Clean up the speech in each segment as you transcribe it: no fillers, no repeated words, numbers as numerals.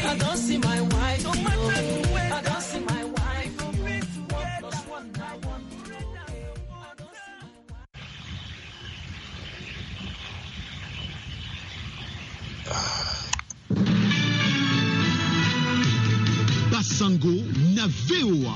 I don't see my wife. I don't see my wife. 1 + 1 now 1. Basango na VOA.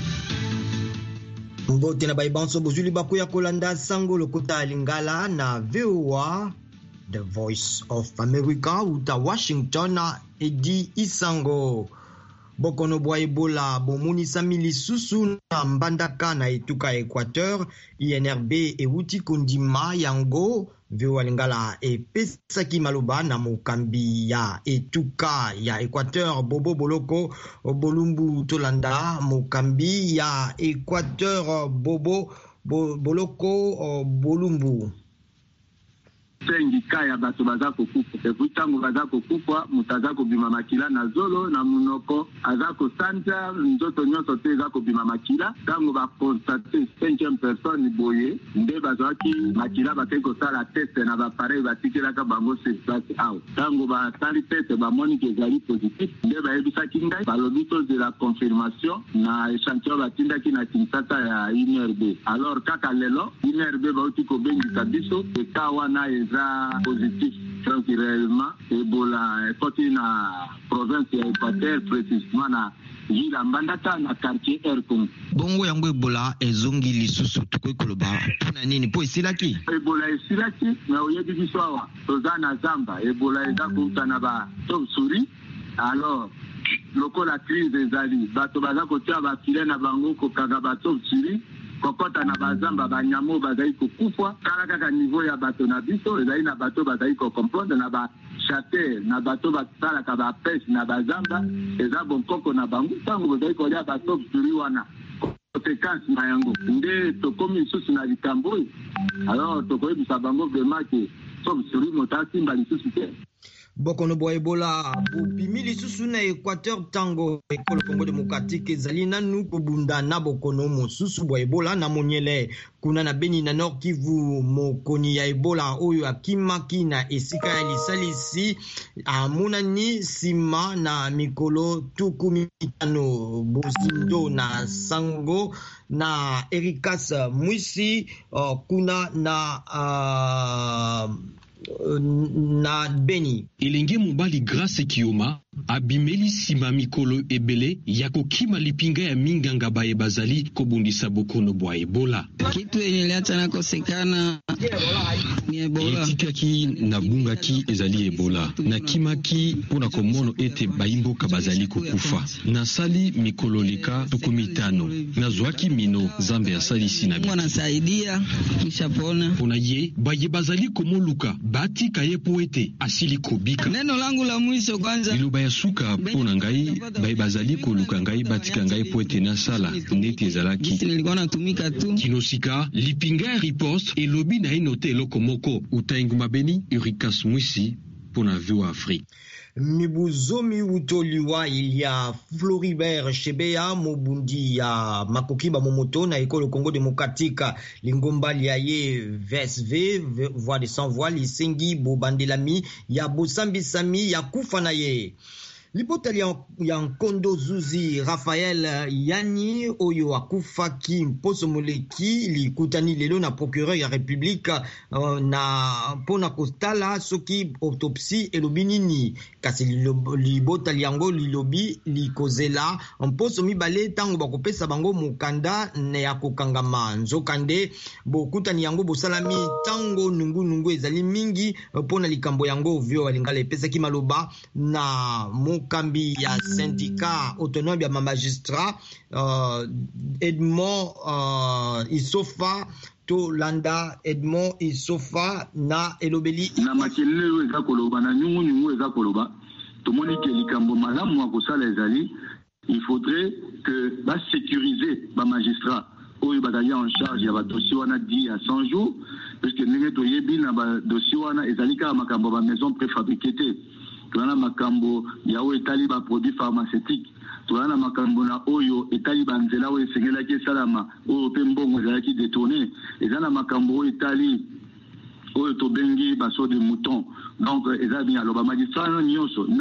Mbote na baibanso bozuli bakuya kolanda sango lokota lingala na VOA, The Voice of America, uta Washington na Edi Isango. Bokono bwa Ebola bomonisa milisusu na mbandaka na etuka Equateur, INRB euti kondima yango. VOA lingala epesaki maloba na mokambi ya etuka ya Equateur Bobo Boloko Bolumbu tolanda mokambi ya Equateur Bobo Boloko Bolumbu. Sengi kaya bato baza kokufa evutango baza kokufa mutaza kobima makila na zolo na munoko azako santa nzoto nyoso te za kobima makila tango ba constate 5e personne boye nde bazaki makila bakeko sala test na ba pareil batikela ka bango se place out tango ba sali test ba monique ezali positif nde ba ebisaki ngai balobi to de la confirmation na échantillon batindaki na Kinshasa ya INRB. Alors kaka lelo INRB ba uti kobengisa biso ekawana positif. Donc réellement Ebola est na province ya Equateur, précisément na ville Mbandaka na quartier Erkon. Bongo yango Ebola ezongi lisusu tukokoloba pona nini po esilaki? Ebola esilaki na oyebi biswawa tozana zamba Ebola ezakuta na ba top-suri. Alors lokola crise ezali bato baza kotia bakile na bango kokanga ba top-suri kokota na bazamba banyamo bazai kokufwa kala kaka niveau ya bato na biso ezali na bato bazai ko comprendre na ba chater na bato basala ka ba pêche na bazamba eza bonkoko na bango tango bazai ko ya bato suri wana conséquence na yango nde tokomi susu na likambo. Alors tokoyebisa bango vraiment que suri motasi mbali susu te. Bokono bwa Ebola bopimi lisusu na Equateur tango ekolo Congo Démocratique ezali nanu kobunda na bokono mosusu bwa Ebola na monyele kuna na Beni na Nord Kivu. Mokoni ya Ebola oyo akimaki na esika ya lisalisi amonani sima na mikolo tuku mitano Bosindo na Sango na Erikas Mwisi kuna na Beni. Elenge mobali Grace Kioma abimeli sima mikolo ebele ya kokima lipinga ya minganga baye bazali kobundisa bokono bwa Ebola. Kitu yenye liacha na kosekana ni Ebola. Etikaki na bungaki ezali Ebola. Na kimaki pona komono ete baimboka bazali kokufa. Na sali mikolo lika tukumitano. Na zwaki mino zambe ya salisi na Mwana saidia mishapona. Pona ye baye bazali komoluka bati kaye poete asili kobika. Neno langu la mwisho kwanza ya suka pona ngai bai bazali koluka ngai batika ngai poete na sala ndete ezalaki nilikuwa natumika tu kinosika lipinga riposte elobi na inote eloko moko utainguma Beni Erikas Mwisi pona VOA Afrique. Mibuzomi utoliwa ya Floribert Chebeya mobundi ya makokiba momoto na ekolo Congo Démocratique lingomba ya ye VSV voix de sans voix lisengi bobandelami ya bosambisami ya kufa na ye. Lipotali ya Nkondo Zuzi Raphael Yani oyo akufaki mposo moleki likutani lelo na procureur ya République na pona kostala soki autopsie elobi nini kasi libotali yango lilobi likozela mposo mibale tango bakopesa bango mukanda ne ya kokangama nzokande bokutani yango bosalami tango nungu ezali mingi pona likambo yango vio walingala epesaki maloba na mokambi ya syndicat autonome ya magistrat Edmond Isofa to landa Edmond Isofa na elobeli na makelele eza koloba na nyungu eza koloba tomoni ke likambo malamu akosala ezali il faudrait que ba sécuriser ba magistrat oyo bazali en charge ya ba dossier wana 10 à 100 jours parce que ndenge toyebi na ba dossier wana ezali ka makambo ba maison préfabriquée te tuna makambo ya oyo etali ba produits pharmaceutiques tuna makambo na oyo etali ba nzela oyo esengelaki esalama oyo pe mbongo ezalaki détourné ezana makambo oyo etali oyo tobengi baso de mouton donc ezali bien alors ba magistrat nyonso